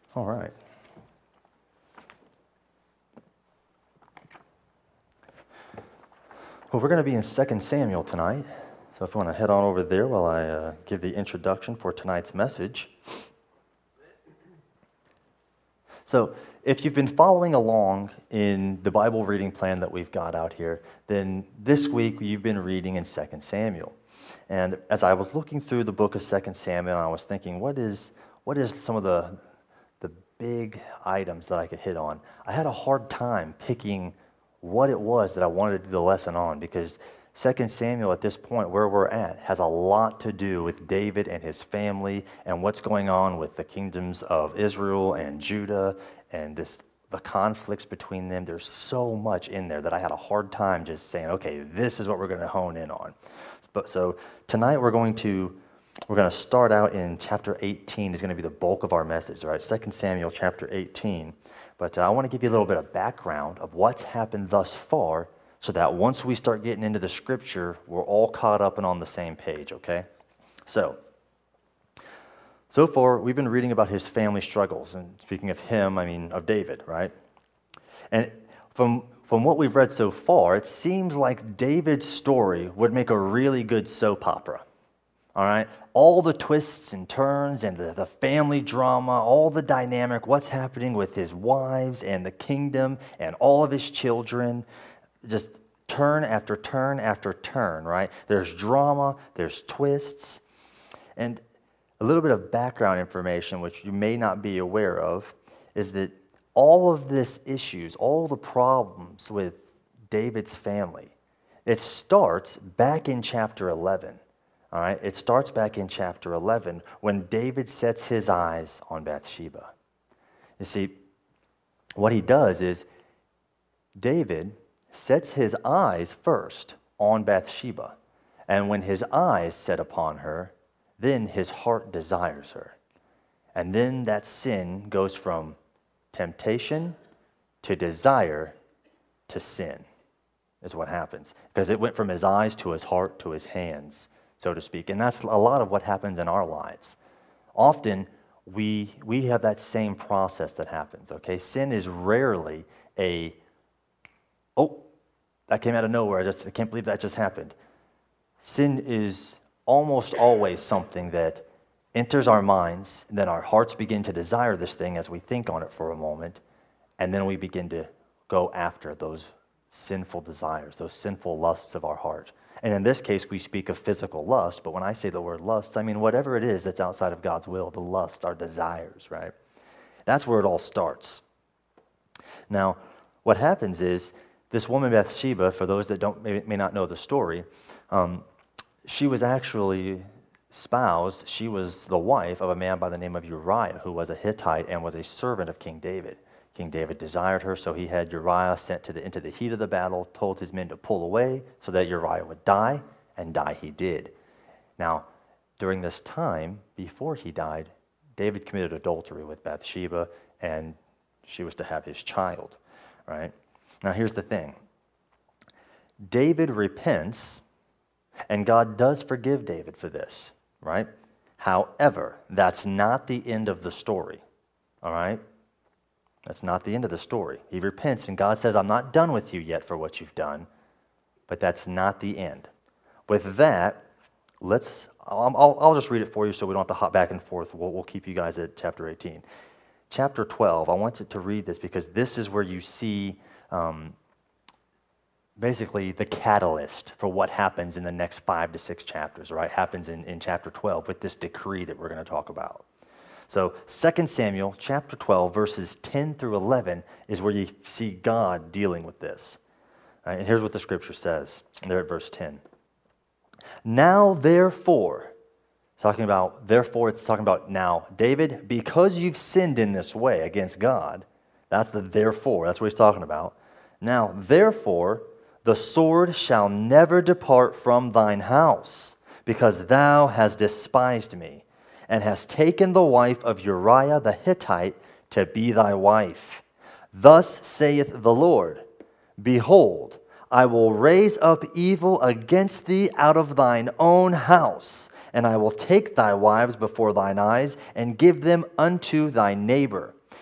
All right. Well, we're going to be in 2 Samuel tonight. So if you want to head on over there while I give the introduction for tonight's message. So if you've been following along in the Bible reading plan that we've got out here, then this week you've been reading in 2 Samuel. And as I was looking through the book of 2 Samuel, I was thinking, what is some of the big items that I could hit on? I had a hard time picking what it was that I wanted to do the lesson on, because 2 Samuel at this point where we're at has a lot to do with David and his family and what's going on with the kingdoms of Israel and Judah and the conflicts between them. There's so much in there that I had a hard time just saying, okay, this is what we're going to hone in on. So tonight we're going to start out in chapter 18 is going to be the bulk of our message, all right? 2 Samuel chapter 18. But I want to give you a little bit of background of what's happened thus far so that once we start getting into the scripture, we're all caught up and on the same page, okay? So far, we've been reading about his family struggles. And speaking of him, I mean of David, right? And from what we've read so far, it seems like David's story would make a really good soap opera. All right? All the twists and turns and the family drama, all the dynamic, what's happening with his wives and the kingdom and all of his children, just turn after turn after turn, right? There's drama, there's twists. And a little bit of background information, which you may not be aware of, is that all of this issues, all the problems with David's family, it starts back in chapter 11. All right, it starts back in chapter 11 when David sets his eyes on Bathsheba. You see, what he does is David sets his eyes first on Bathsheba, and when his eyes set upon her, then his heart desires her. And then that sin goes from temptation to desire to sin, is what happens. Because it went from his eyes to his heart to his hands, so to speak. And that's a lot of what happens in our lives. Often, we have that same process that happens, okay? Sin is rarely that came out of nowhere. I can't believe that just happened. Sin is almost always something that enters our minds, and then our hearts begin to desire this thing as we think on it for a moment, and then we begin to go after those sinful desires, those sinful lusts of our heart. And in this case, we speak of physical lust, but when I say the word lust, I mean whatever it is that's outside of God's will, the lust, our desires, right? That's where it all starts. Now, what happens is, this woman Bathsheba, for those that may not know the story, she was actually espoused, she was the wife of a man by the name of Uriah, who was a Hittite and was a servant of King David. King David desired her, so he had Uriah sent into the heat of the battle, told his men to pull away so that Uriah would die, and die he did. Now, during this time, before he died, David committed adultery with Bathsheba, and she was to have his child, right? Now, here's the thing. David repents, and God does forgive David for this, right? However, that's not the end of the story, all right? That's not the end of the story. He repents, and God says, I'm not done with you yet for what you've done, but that's not the end. With that, I'll just read it for you so we don't have to hop back and forth. We'll keep you guys at chapter 18. Chapter 12, I want you to read this because this is where you see basically the catalyst for what happens in the next 5 to 6 chapters, right? Happens in chapter 12 with this decree that we're going to talk about. So 2 Samuel chapter 12, verses 10 through 11 is where you see God dealing with this. Right? And here's what the scripture says, and there at verse 10. Now therefore, it's talking about now, David, because you've sinned in this way against God, that's the therefore, that's what he's talking about. Now therefore, the sword shall never depart from thine house, because thou hast despised me, and hast taken the wife of Uriah the Hittite to be thy wife. Thus saith the Lord, Behold, I will raise up evil against thee out of thine own house, and I will take thy wives before thine eyes, and give them unto thy neighbor.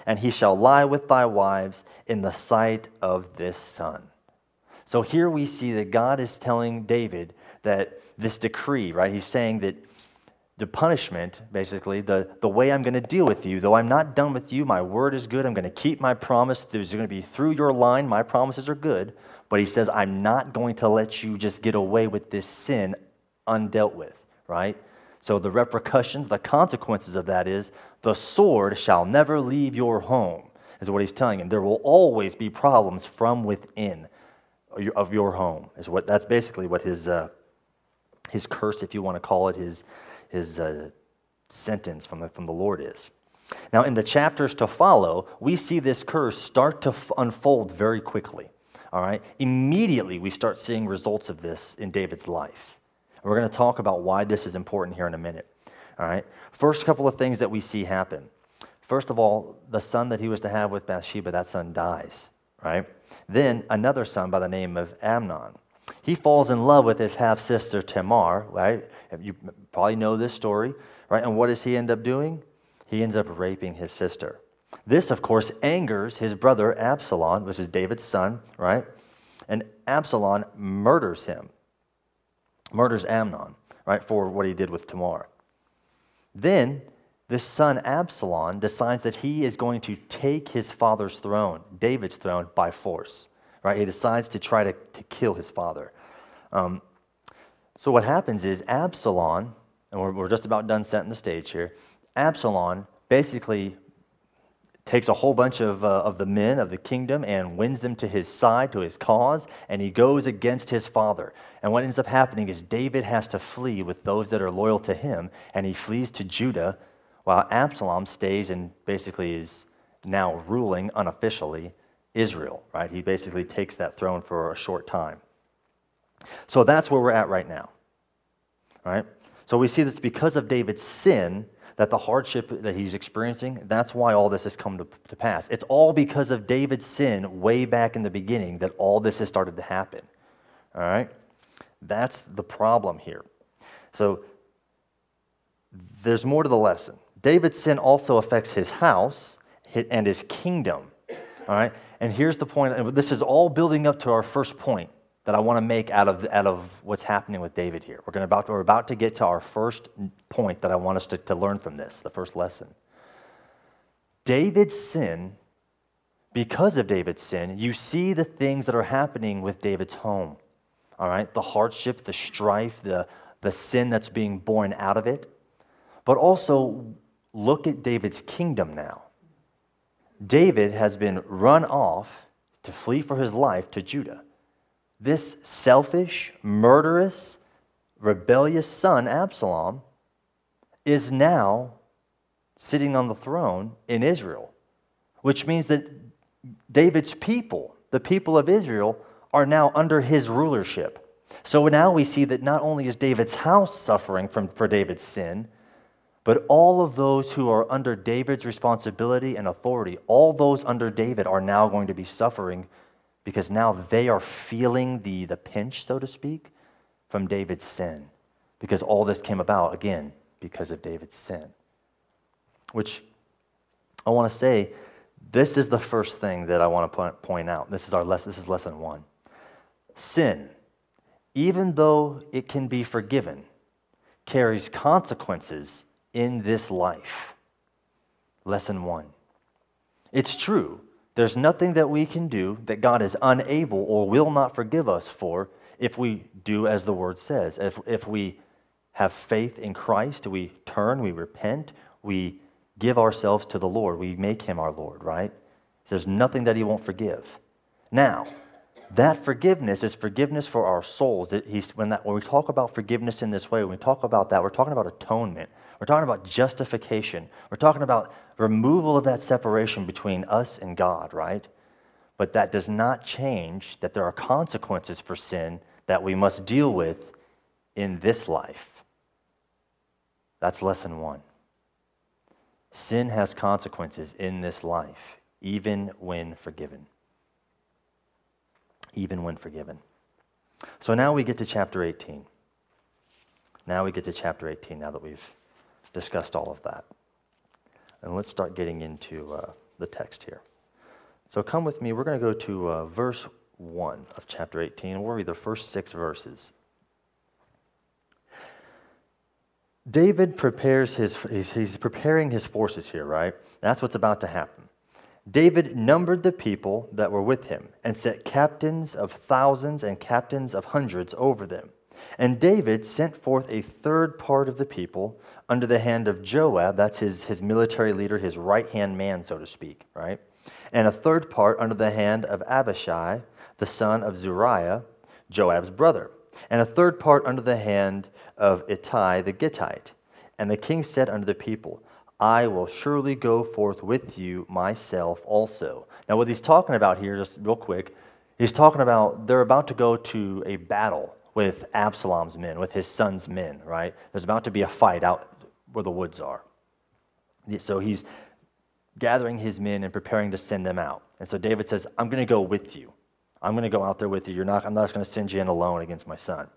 and he shall lie with thy wives in the sight of this sun. So here we see that God is telling David that this decree, right? He's saying that the punishment, basically, the way I'm going to deal with you, though I'm not done with you, my word is good, I'm going to keep my promise, there's going to be through your line, my promises are good, but he says, I'm not going to let you just get away with this sin undealt with, right? So the repercussions, the consequences of that is, the sword shall never leave your home, is what he's telling him. There will always be problems from within of your home. That's basically what his curse, if you want to call it, his sentence from the Lord is. Now, in the chapters to follow, we see this curse start to unfold very quickly. All right? Immediately, we start seeing results of this in David's life. And we're going to talk about why this is important here in a minute. All right? First couple of things that we see happen. First of all, the son that he was to have with Bathsheba, that son dies. Right? Then another son by the name of Amnon. He falls in love with his half-sister Tamar, right? You probably know this story, right? And what does he end up doing? He ends up raping his sister. This, of course, angers his brother Absalom, which is David's son, right? And Absalom murders Amnon, right, for what he did with Tamar. Then this son Absalom decides that he is going to take his father's throne, David's throne, by force. Right? He decides to try to kill his father. So what happens is Absalom, and we're just about done setting the stage here, Absalom basically takes a whole bunch of the men of the kingdom and wins them to his side, to his cause, and he goes against his father. And what ends up happening is David has to flee with those that are loyal to him, and he flees to Judah, while Absalom stays and basically is now ruling unofficially Israel, right? He basically takes that throne for a short time. So that's where we're at right now, right? So we see that's because of David's sin that the hardship that he's experiencing, that's why all this has come to pass. It's all because of David's sin way back in the beginning that all this has started to happen, all right? That's the problem here. So there's more to the lesson. David's sin also affects his house and his kingdom, all right? And here's the point, and this is all building up to our first point that I want to make out of what's happening with David here. We're about to get to our first point that I want us to learn from this, the first lesson. David's sin, because of David's sin, you see the things that are happening with David's home, all right? The hardship, the strife, the sin that's being born out of it. But also, look at David's kingdom now. David has been run off to flee for his life to Judah. This selfish, murderous, rebellious son, Absalom, is now sitting on the throne in Israel, which means that David's people, the people of Israel, are now under his rulership. So now we see that not only is David's house suffering for David's sin, but all of those who are under David's responsibility and authority, all those under David are now going to be suffering because now they are feeling the pinch, so to speak, from David's sin. Because all this came about, again, because of David's sin. Which I want to say, this is the first thing that I want to point out. This is our lesson. This is lesson 1. Sin, even though it can be forgiven, carries consequences in this life. Lesson 1. It's true. There's nothing that we can do that God is unable or will not forgive us for if we do as the Word says. If we have faith in Christ, we turn, we repent, we give ourselves to the Lord, we make Him our Lord, right? There's nothing that He won't forgive. Now, that forgiveness is forgiveness for our souls. When we talk about forgiveness in this way, when we talk about that, we're talking about atonement. We're talking about justification. We're talking about removal of that separation between us and God, right? But that does not change that there are consequences for sin that we must deal with in this life. That's lesson 1. Sin has consequences in this life, even when forgiven. Even when forgiven. So now we get to chapter 18. Now that we've discussed all of that. And let's start getting into the text here. So come with me. We're going to go to verse 1 of chapter 18. We'll read the first 6 verses. David he's preparing his forces here, right? That's what's about to happen. David numbered the people that were with him and set captains of thousands and captains of hundreds over them. And David sent forth a third part of the people under the hand of Joab, that's his military leader, his right-hand man, so to speak, right? And a third part under the hand of Abishai, the son of Zeruiah, Joab's brother. And a third part under the hand of Ittai the Gittite. And the king said unto the people, I will surely go forth with you myself also. Now what he's talking about here, just real quick, he's talking about they're about to go to a battle with Absalom's men, with his son's men, right? There's about to be a fight out where the woods are. So he's gathering his men and preparing to send them out. And so David says, I'm going to go with you. I'm going to go out there with you. I'm not just going to send you in alone against my son.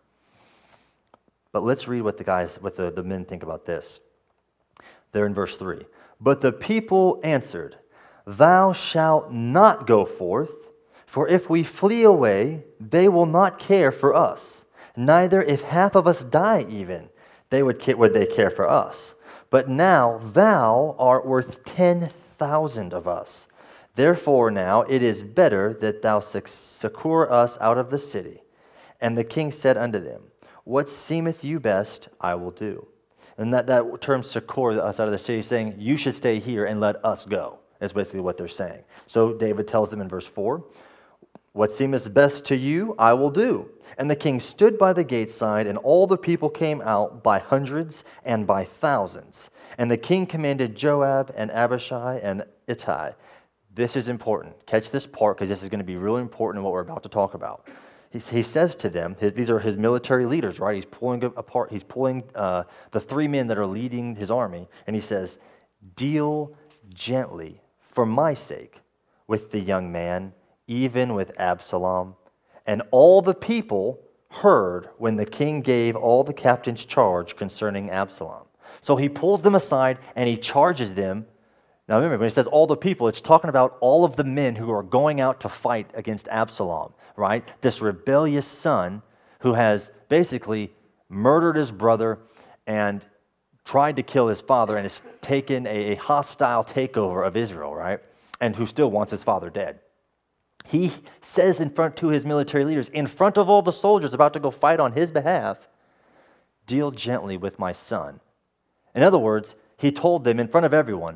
But let's read what the men think about this. They're in verse 3. But the people answered, Thou shalt not go forth, for if we flee away, they will not care for us. Neither if half of us die even, would they care for us. But now thou art worth 10,000 of us. Therefore now it is better that thou succor us out of the city. And the king said unto them, What seemeth you best, I will do. And that term succor us out of the city is saying, you should stay here and let us go. That's basically what they're saying. So David tells them in verse 4, What seemeth best to you, I will do. And the king stood by the gate side, and all the people came out by hundreds and by thousands. And the king commanded Joab and Abishai and Ittai. This is important. Catch this part because this is going to be really important in what we're about to talk about. He says to them, these are his military leaders, right? He's pulling the 3 men that are leading his army, and he says, Deal gently for my sake with the young man, even with Absalom. And all the people heard when the king gave all the captains charge concerning Absalom. So he pulls them aside and he charges them. Now remember, when he says all the people, it's talking about all of the men who are going out to fight against Absalom, right? This rebellious son who has basically murdered his brother and tried to kill his father and has taken a hostile takeover of Israel, right? And who still wants his father dead. He says to his military leaders, in front of all the soldiers about to go fight on his behalf, deal gently with my son. In other words, he told them in front of everyone,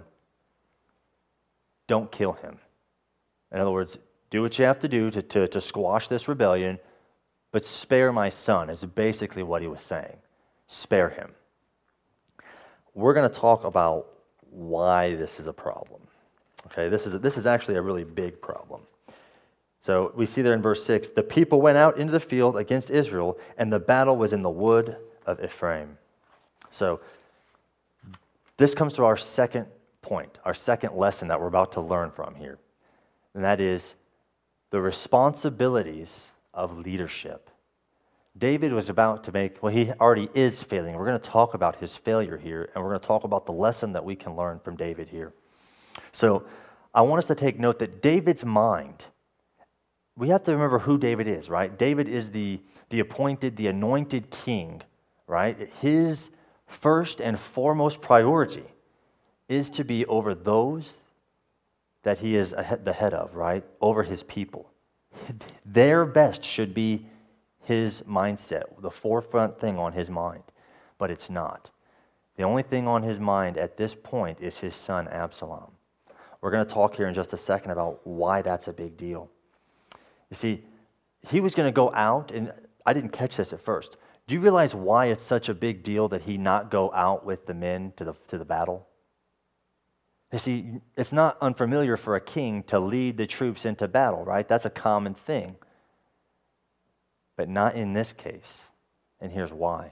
don't kill him. In other words, do what you have to do to squash this rebellion, but spare my son is basically what he was saying. Spare him. We're going to talk about why this is a problem. Okay, this is actually a really big problem. So we see there in verse 6, the people went out into the field against Israel, and the battle was in the wood of Ephraim. So this comes to our second point, our second lesson that we're about to learn from here. And that is the responsibilities of leadership. David was about to he already is failing. We're going to talk about his failure here, and we're going to talk about the lesson that we can learn from David here. So I want us to take note that David's mind, we have to remember who David is, right? David is the appointed, the anointed king, right? His first and foremost priority is to be over those that he is the head of, right? Over his people. Their best should be his mindset, the forefront thing on his mind. But it's not. The only thing on his mind at this point is his son Absalom. We're going to talk here in just a second about why that's a big deal. You see, he was going to go out, and I didn't catch this at first. Do you realize why it's such a big deal that he not go out with the men to the battle? You see, it's not unfamiliar for a king to lead the troops into battle, right? That's a common thing. But not in this case, and here's why.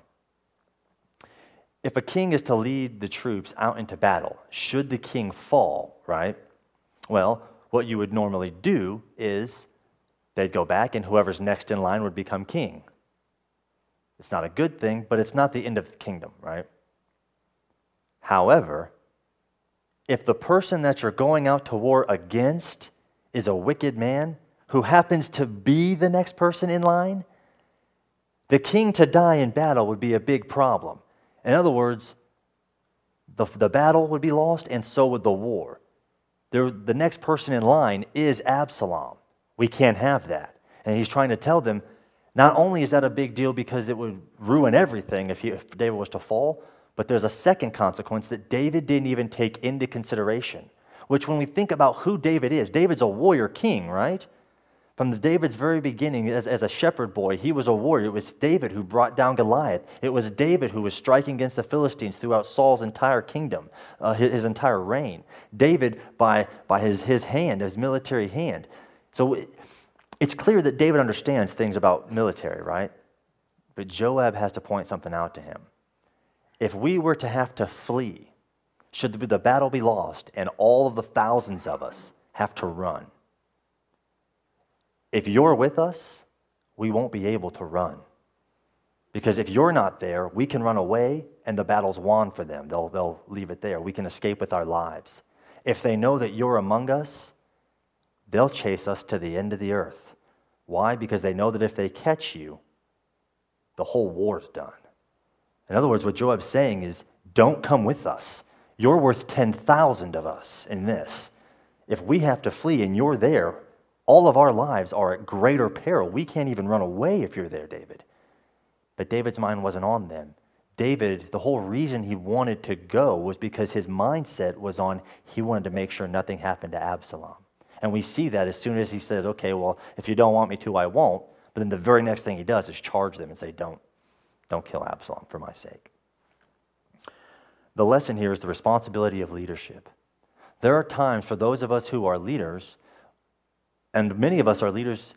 If a king is to lead the troops out into battle, should the king fall, right? Well, what you would normally do is they'd go back and whoever's next in line would become king. It's not a good thing, but it's not the end of the kingdom, right? However, if the person that you're going out to war against is a wicked man who happens to be the next person in line, the king to die in battle would be a big problem. In other words, the battle would be lost, and so would the war. The next person in line is Absalom. We can't have that. And he's trying to tell them, not only is that a big deal because it would ruin everything if David was to fall, but there's a second consequence that David didn't even take into consideration, which when we think about who David is, David's a warrior king, right? From David's very beginning, as a shepherd boy, he was a warrior. It was David who brought down Goliath. It was David who was striking against the Philistines throughout Saul's entire kingdom, his entire reign. David, by his hand, his military hand. So it's clear that David understands things about military, right? But Joab has to point something out to him. If we were to have to flee, should the battle be lost, and all of the thousands of us have to run, if you're with us, we won't be able to run. Because if you're not there, we can run away and the battle's won for them. They'll leave it there. We can escape with our lives. If they know that you're among us, they'll chase us to the end of the earth. Why? Because they know that if they catch you, the whole war's done. In other words, what Joab's saying is, don't come with us. You're worth 10,000 of us in this. If we have to flee and you're there, all of our lives are at greater peril. We can't even run away if you're there, David. But David's mind wasn't on them. David, the whole reason he wanted to go was because his mindset was on, he wanted to make sure nothing happened to Absalom. And we see that as soon as he says, okay, well, if you don't want me to, I won't. But then the very next thing he does is charge them and say, don't kill Absalom for my sake. The lesson here is the responsibility of leadership. There are times for those of us who are leaders, and many of us are leaders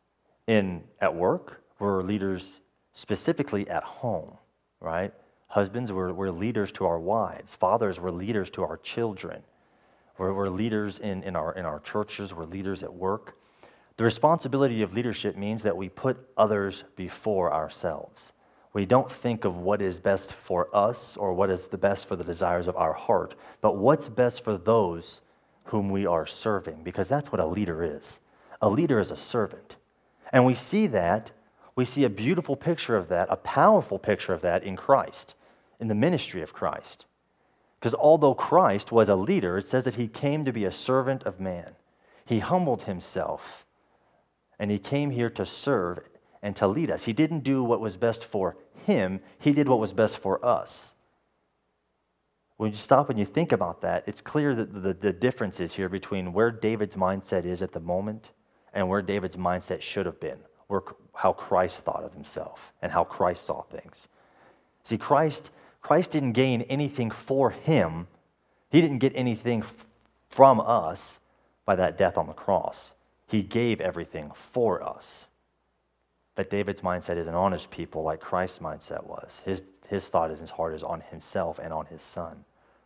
at work. We're leaders specifically at home, right? Husbands, we're leaders to our wives. Fathers, we're leaders to our children. We're leaders in our churches. We're leaders at work. The responsibility of leadership means that we put others before ourselves. We don't think of what is best for us or what is the best for the desires of our heart, but what's best for those whom we are serving, because that's what a leader is. A leader is a servant. And we see a beautiful picture of that, a powerful picture of that in Christ, in the ministry of Christ. Because although Christ was a leader, it says that he came to be a servant of man. He humbled himself, and he came here to serve and to lead us. He didn't do what was best for him, he did what was best for us. When you stop and you think about that, it's clear that the difference is here between where David's mindset is at the moment and where David's mindset should have been, how Christ thought of himself and how Christ saw things. See, Christ didn't gain anything for him. He didn't get anything from us by that death on the cross. He gave everything for us. But David's mindset isn't on his people like Christ's mindset was. His thought in his heart is on himself and on his son.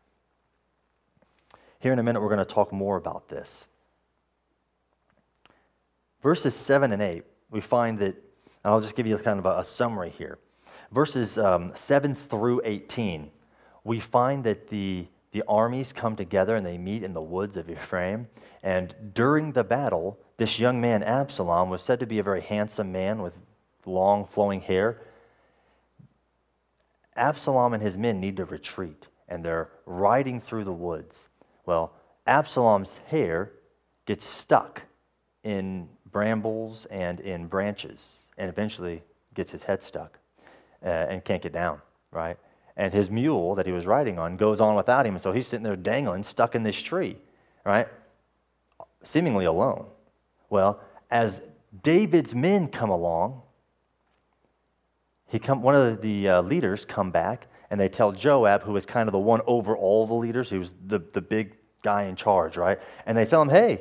Here in a minute, we're going to talk more about this. Verses 7 and 8, we find that, and I'll just give you kind of a summary here. Verses 7 through 18, we find that the armies come together and they meet in the woods of Ephraim. And during the battle, this young man, Absalom, was said to be a very handsome man with long flowing hair. Absalom and his men need to retreat, and they're riding through the woods. Well, Absalom's hair gets stuck in brambles and in branches, and eventually gets his head stuck and can't get down, right? And his mule that he was riding on goes on without him, and so he's sitting there dangling, stuck in this tree, right? Seemingly alone. Well, as David's men come along, one of the leaders come back, and they tell Joab, who was kind of the one over all the leaders, he was the big guy in charge, right? And they tell him, hey,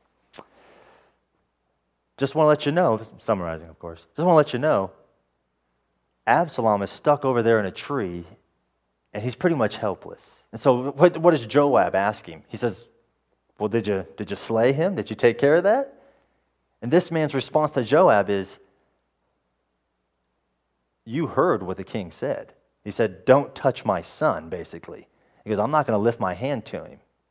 just want to let you know, summarizing, of course, just want to let you know, Absalom is stuck over there in a tree, and he's pretty much helpless. And so what does Joab ask him? He says, well, did you slay him? Did you take care of that? And this man's response to Joab is, you heard what the king said. He said, don't touch my son, basically. He goes, I'm not going to lift my hand to him.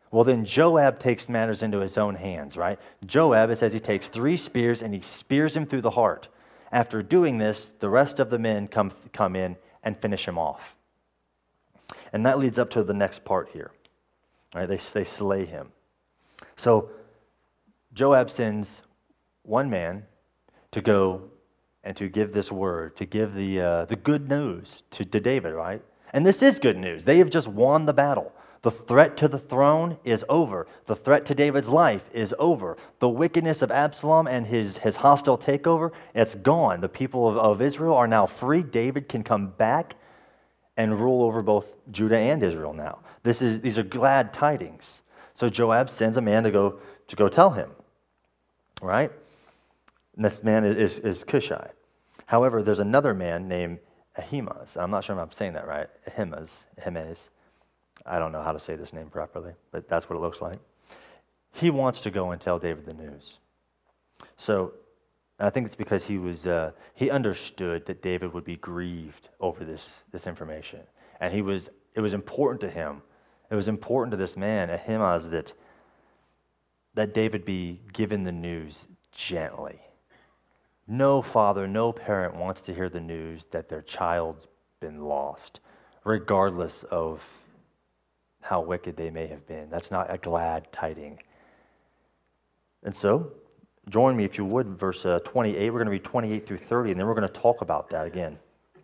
Well, then Joab takes matters into his own hands, right? Joab, it says he takes 3 spears and he spears him through the heart. After doing this, the rest of the men come in and finish him off. And that leads up to the next part here. Right? They slay him. So Joab sends one man to go and to give this word, to give the good news to David, right? And this is good news. They have just won the battle. The threat to the throne is over. The threat to David's life is over. The wickedness of Absalom and his hostile takeover, it's gone. The people of Israel are now free. David can come back and rule over both Judah and Israel now. These are glad tidings. So Joab sends a man to go tell him, right? And this man is Cushai. However, there's another man named Ahimaaz. I'm not sure if I'm saying that right. Ahimaaz. I don't know how to say this name properly, but that's what it looks like. He wants to go and tell David the news. So I think it's because he understood that David would be grieved over this information. And it was important to him. It was important to this man, Ahimaaz, that David be given the news gently. No father, no parent wants to hear the news that their child's been lost, regardless of how wicked they may have been. That's not a glad tiding. And so, join me if you would, verse 28. We're going to read 28 through 30, and then we're going to talk about that again.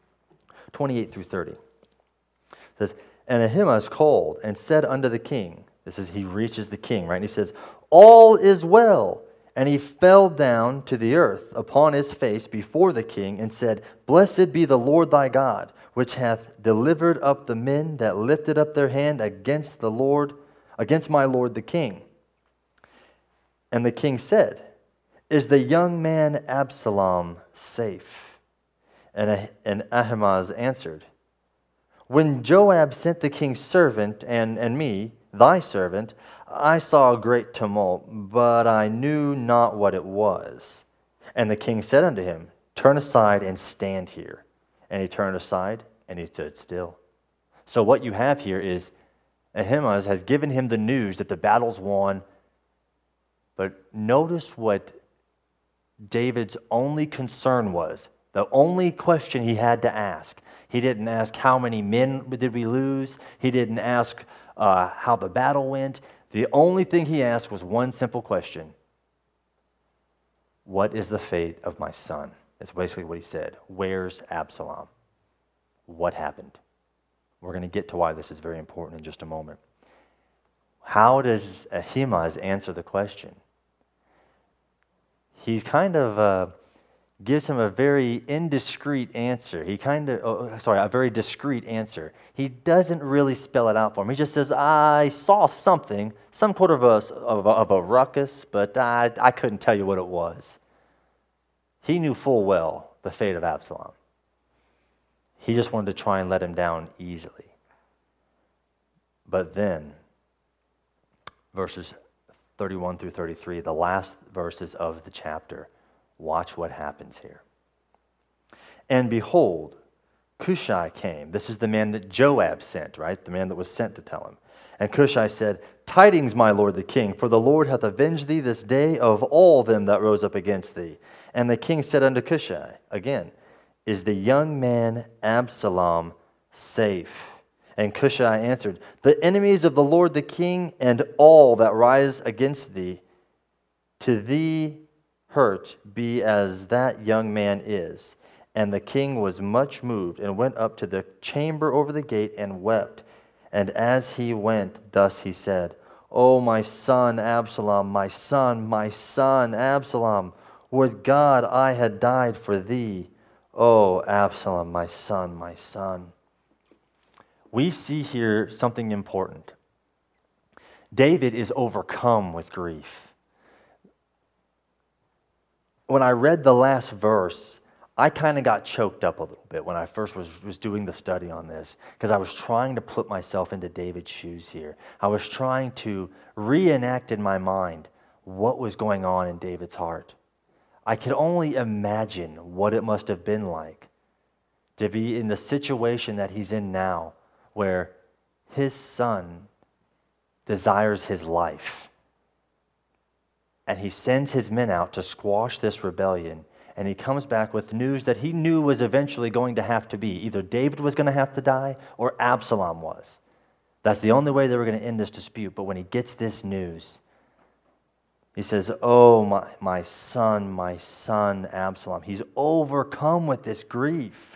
28 through 30. It says, and Ahimaaz called and said unto the king, he reaches the king, right? And he says, all is well. And he fell down to the earth upon his face before the king and said, blessed be the Lord thy God, which hath delivered up the men that lifted up their hand against my lord the king. And the king said, is the young man Absalom safe? And Ahimaaz answered, when Joab sent the king's servant and me, thy servant, I saw a great tumult, but I knew not what it was. And the king said unto him, turn aside and stand here. And he turned aside, and he stood still. So what you have here is Ahimaaz has given him the news that the battle's won. But notice what David's only concern was. The only question he had to ask. He didn't ask how many men did we lose. He didn't ask how the battle went. The only thing he asked was one simple question. What is the fate of my son? That's basically what he said. Where's Absalom? What happened? We're going to get to why this is very important in just a moment. How does Ahimaaz answer the question? He kind of gives him a very indiscreet answer. A very discreet answer. He doesn't really spell it out for him. He just says, I saw something, some sort of a ruckus, but I couldn't tell you what it was. He knew full well the fate of Absalom. He just wanted to try and let him down easily. But then, verses 31 through 33, the last verses of the chapter, watch what happens here. And behold, Cushai came. This is the man that Joab sent, right? The man that was sent to tell him. And Cushai said, tidings, my lord the king, for the Lord hath avenged thee this day of all them that rose up against thee. And the king said unto Cushai, again, is the young man Absalom safe? And Cushai answered, the enemies of the Lord the king and all that rise against thee, to thee hurt be as that young man is. And the king was much moved and went up to the chamber over the gate and wept. And as he went, thus he said, O my son Absalom, my son Absalom, would God I had died for thee. O Absalom, my son, my son. We see here something important. David is overcome with grief. When I read the last verse, I kind of got choked up a little bit when I first was doing the study on this, because I was trying to put myself into David's shoes here. I was trying to reenact in my mind what was going on in David's heart. I could only imagine what it must have been like to be in the situation that he's in now, where his son desires his life. And he sends his men out to squash this rebellion. And he comes back with news that he knew was eventually going to have to be. Either David was going to have to die or Absalom was. That's the only way they were going to end this dispute. But when he gets this news, he says, oh, my son, Absalom. He's overcome with this grief.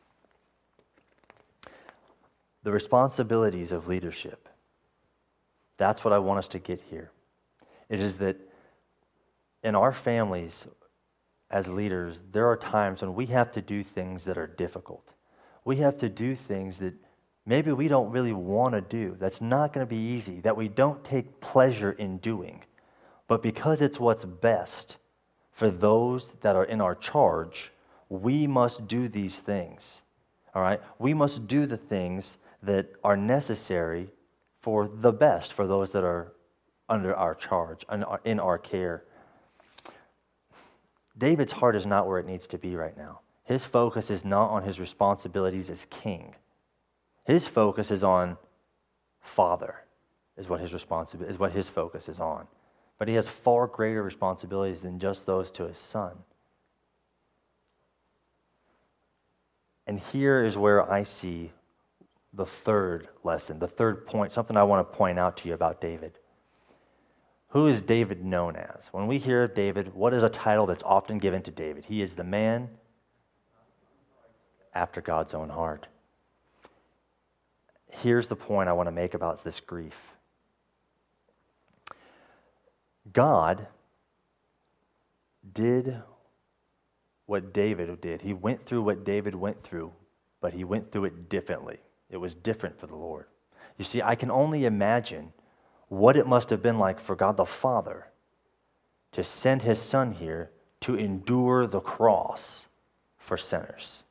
The responsibilities of leadership. That's what I want us to get here. It is that in our families, as leaders, there are times when we have to do things that are difficult. We have to do things that maybe we don't really want to do. That's not going to be easy, that we don't take pleasure in doing. But because it's what's best for those that are in our charge, we must do these things. All right? We must do the things that are necessary for the best for those that are under our charge, in our care. David's heart is not where it needs to be right now. His focus is not on his responsibilities as king. His focus is on father, is what his focus is on. But he has far greater responsibilities than just those to his son. And here is where I see the third lesson, the third point, something I want to point out to you about David. Who is David known as? When we hear of David, what is a title that's often given to David? He is the man after God's own heart. Here's the point I want to make about this grief. God did what David did. He went through what David went through, but he went through it differently. It was different for the Lord. You see, I can only imagine what it must have been like for God the Father to send his son here to endure the cross for sinners.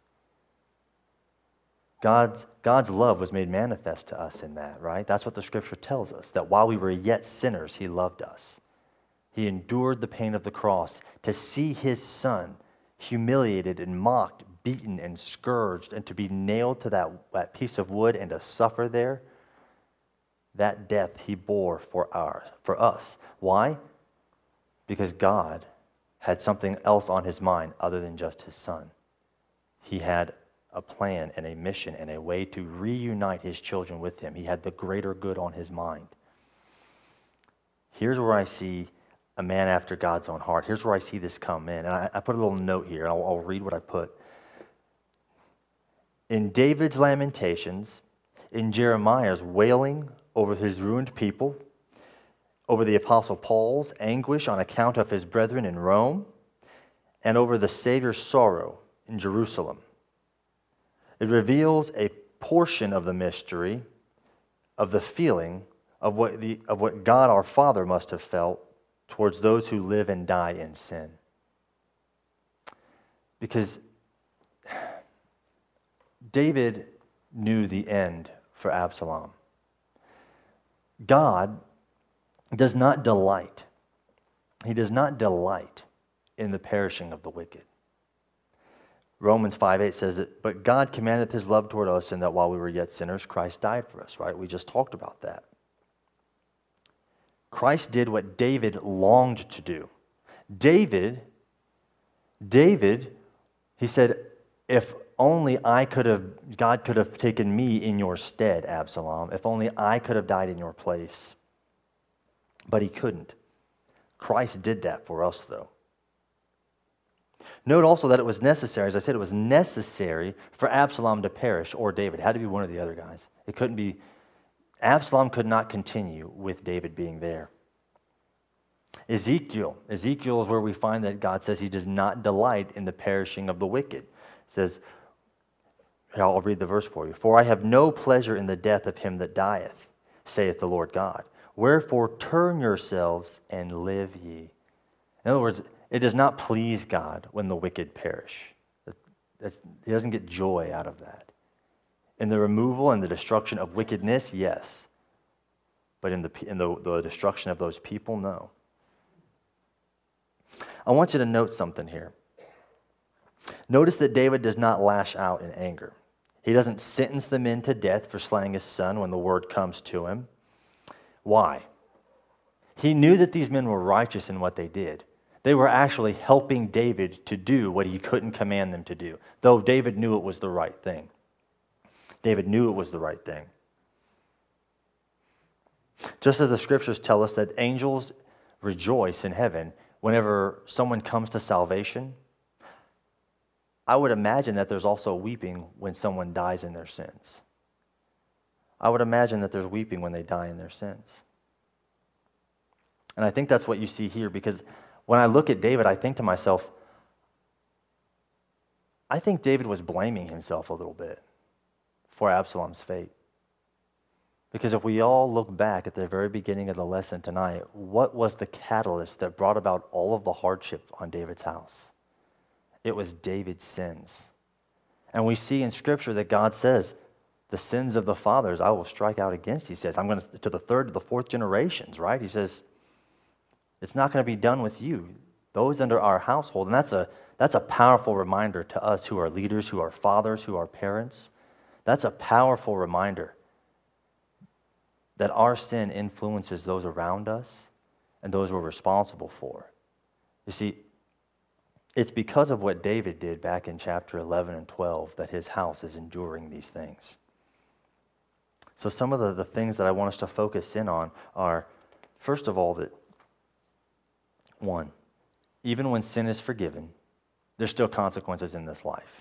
God's love was made manifest to us in that, right? That's what the scripture tells us, that while we were yet sinners, he loved us. He endured the pain of the cross to see his son humiliated and mocked, beaten and scourged, and to be nailed to that piece of wood and to suffer there. That death he bore for us. Why? Because God had something else on his mind other than just his son. He had a plan and a mission and a way to reunite his children with him. He had the greater good on his mind. Here's where I see a man after God's own heart. Here's where I see this come in. And I put a little note here. I'll read what I put. In David's lamentations, in Jeremiah's wailing over his ruined people, over the Apostle Paul's anguish on account of his brethren in Rome, and over the Savior's sorrow in Jerusalem. It reveals a portion of the mystery of the feeling of what God our Father must have felt towards those who live and die in sin. Because David knew the end for Absalom. God does not delight. He does not delight in the perishing of the wicked. Romans 5:8 says that, but God commandeth his love toward us in that while we were yet sinners, Christ died for us, right? We just talked about that. Christ did what David longed to do. David, he said, if only God could have taken me in your stead, Absalom. If only I could have died in your place. But he couldn't. Christ did that for us, though. Note also that it was necessary, as I said, it was necessary for Absalom to perish, or David. It had to be one of the other guys. It couldn't be, Absalom could not continue with David being there. Ezekiel is where we find that God says he does not delight in the perishing of the wicked. It says, I'll read the verse for you. For I have no pleasure in the death of him that dieth, saith the Lord God. Wherefore turn yourselves and live ye. In other words, it does not please God when the wicked perish. He doesn't get joy out of that. In the removal and the destruction of wickedness, yes. But in the destruction of those people, no. I want you to note something here. Notice that David does not lash out in anger. He doesn't sentence the men to death for slaying his son when the word comes to him. Why? He knew that these men were righteous in what they did. They were actually helping David to do what he couldn't command them to do, though David knew it was the right thing. David knew it was the right thing. Just as the scriptures tell us that angels rejoice in heaven whenever someone comes to salvation, I would imagine that there's also weeping when someone dies in their sins. I would imagine that there's weeping when they die in their sins. And I think that's what you see here, because when I look at David, I think to myself, I think David was blaming himself a little bit for Absalom's fate. Because if we all look back at the very beginning of the lesson tonight, what was the catalyst that brought about all of the hardship on David's house? It was David's sins. And we see in Scripture that God says, the sins of the fathers I will strike out against. He says, I'm going to the third to the fourth generations, right? He says, it's not going to be done with you, those under our household. And that's a powerful reminder to us who are leaders, who are fathers, who are parents. That's a powerful reminder that our sin influences those around us and those we're responsible for. You see, it's because of what David did back in chapter 11 and 12 that his house is enduring these things. So some of the things that I want us to focus in on are, first of all, that one, even when sin is forgiven, there's still consequences in this life.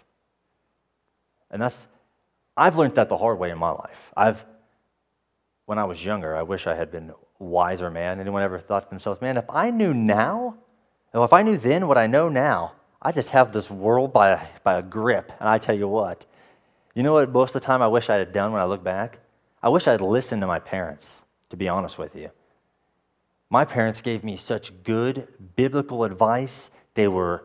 And I've learned that the hard way in my life. When I was younger, I wish I had been a wiser man. Anyone ever thought to themselves, man, if I knew now, or if I knew then what I know now, I just have this world by a grip. And I tell you what, you know what most of the time I wish I had done when I look back? I wish I had listened to my parents, to be honest with you. My parents gave me such good biblical advice. They were,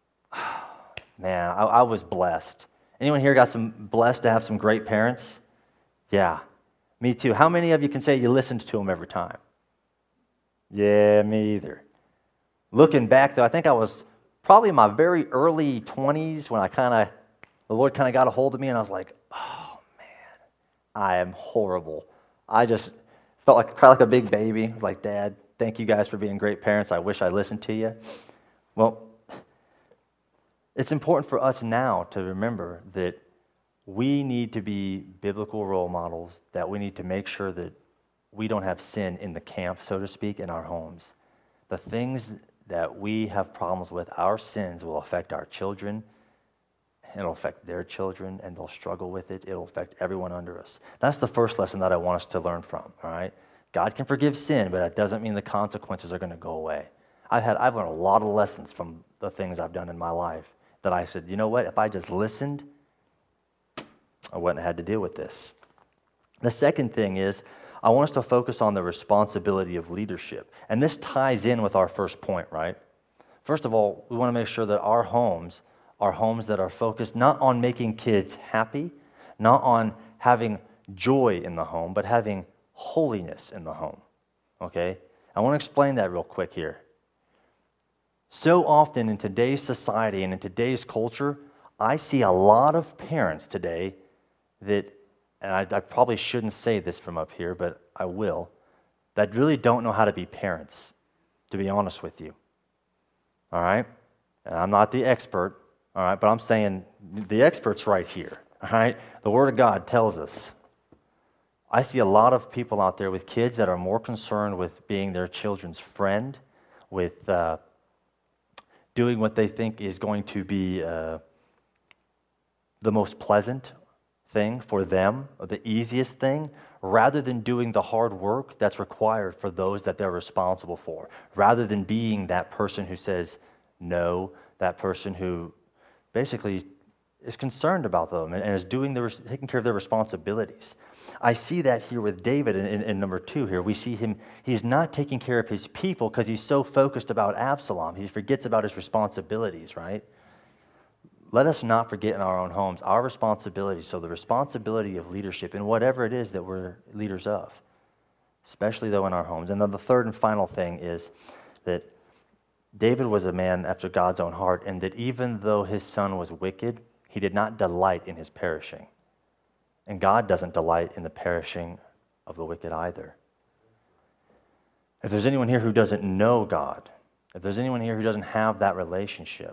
man, I was blessed. Anyone here got blessed to have some great parents? Yeah, me too. How many of you can say you listened to them every time? Yeah, me either. Looking back, though, I think I was probably in my very early 20s when the Lord kind of got a hold of me, and I was like, oh, man, I am horrible. I just cried like a big baby. I was like, Dad, thank you guys for being great parents. I wish I listened to you. Well, it's important for us now to remember that we need to be biblical role models, that we need to make sure that we don't have sin in the camp, so to speak, in our homes. The things that we have problems with, our sins will affect our children, it'll affect their children, and they'll struggle with it. It'll affect everyone under us. That's the first lesson that I want us to learn from, all right? God can forgive sin, but that doesn't mean the consequences are going to go away. I've learned a lot of lessons from the things I've done in my life that I said, you know what, if I just listened, I wouldn't have had to deal with this. The second thing is, I want us to focus on the responsibility of leadership. And this ties in with our first point, right? First of all, we want to make sure that our homes are homes that are focused not on making kids happy, not on having joy in the home, but having holiness in the home, okay? I want to explain that real quick here. So often in today's society and in today's culture, I see a lot of parents today that, and I probably shouldn't say this from up here, but I will, that really don't know how to be parents, to be honest with you, all right? And I'm not the expert, all right, but I'm saying the expert's right here, all right? The Word of God tells us. I see a lot of people out there with kids that are more concerned with being their children's friend, with doing what they think is going to be the most pleasant thing for them, or the easiest thing, rather than doing the hard work that's required for those that they're responsible for, rather than being that person who says no, that person who basically is concerned about them and is taking care of their responsibilities. I see that here with David in number 2 here. We see him, he's not taking care of his people because he's so focused about Absalom. He forgets about his responsibilities, right? Let us not forget in our own homes our responsibilities. So the responsibility of leadership in whatever it is that we're leaders of, especially though in our homes. And then the third and final thing is that David was a man after God's own heart, and that even though his son was wicked, he did not delight in his perishing. And God doesn't delight in the perishing of the wicked either. If there's anyone here who doesn't know God, if there's anyone here who doesn't have that relationship,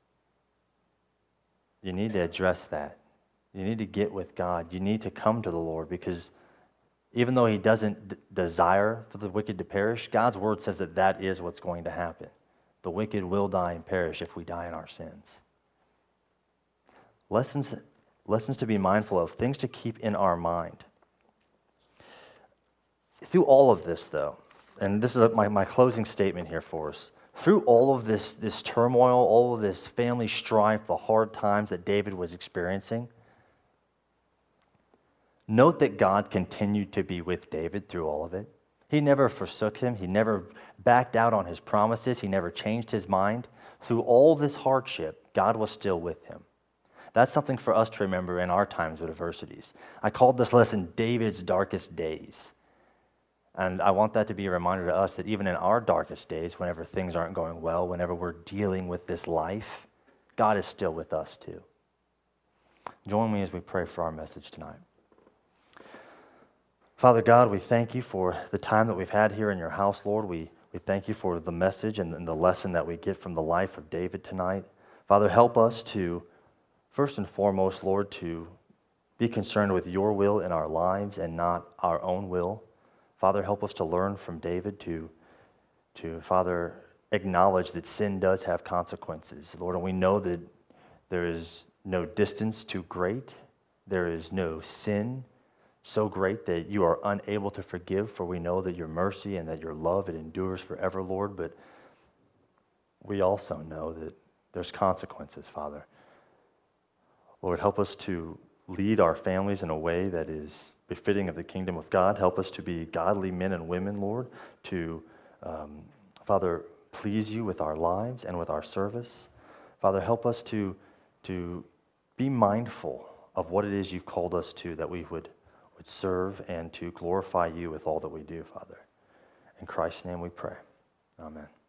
you need to address that. You need to get with God. You need to come to the Lord, because even though he doesn't desire for the wicked to perish, God's word says that that is what's going to happen. The wicked will die and perish if we die in our sins. Lessons to be mindful of, things to keep in our mind. Through all of this, though, and this is my closing statement here for us, through all of this turmoil, all of this family strife, the hard times that David was experiencing, note that God continued to be with David through all of it. He never forsook him. He never backed out on his promises. He never changed his mind. Through all this hardship, God was still with him. That's something for us to remember in our times of adversities. I called this lesson David's Darkest Days. And I want that to be a reminder to us that even in our darkest days, whenever things aren't going well, whenever we're dealing with this life, God is still with us too. Join me as we pray for our message tonight. Father God, we thank you for the time that we've had here in your house, Lord. We thank you for the message and the lesson that we get from the life of David tonight. Father, help us to, first and foremost, Lord, to be concerned with your will in our lives and not our own will. Father, help us to learn from David to Father, acknowledge that sin does have consequences, Lord, and we know that there is no distance too great. There is no sin so great that you are unable to forgive, for we know that your mercy and that your love, it endures forever, Lord, but we also know that there's consequences, Father. Lord, help us to lead our families in a way that is befitting of the kingdom of God. Help us to be godly men and women, Lord, to, Father, please you with our lives and with our service. Father, help us to be mindful of what it is you've called us to, that we would serve and to glorify you with all that we do, Father. In Christ's name we pray. Amen.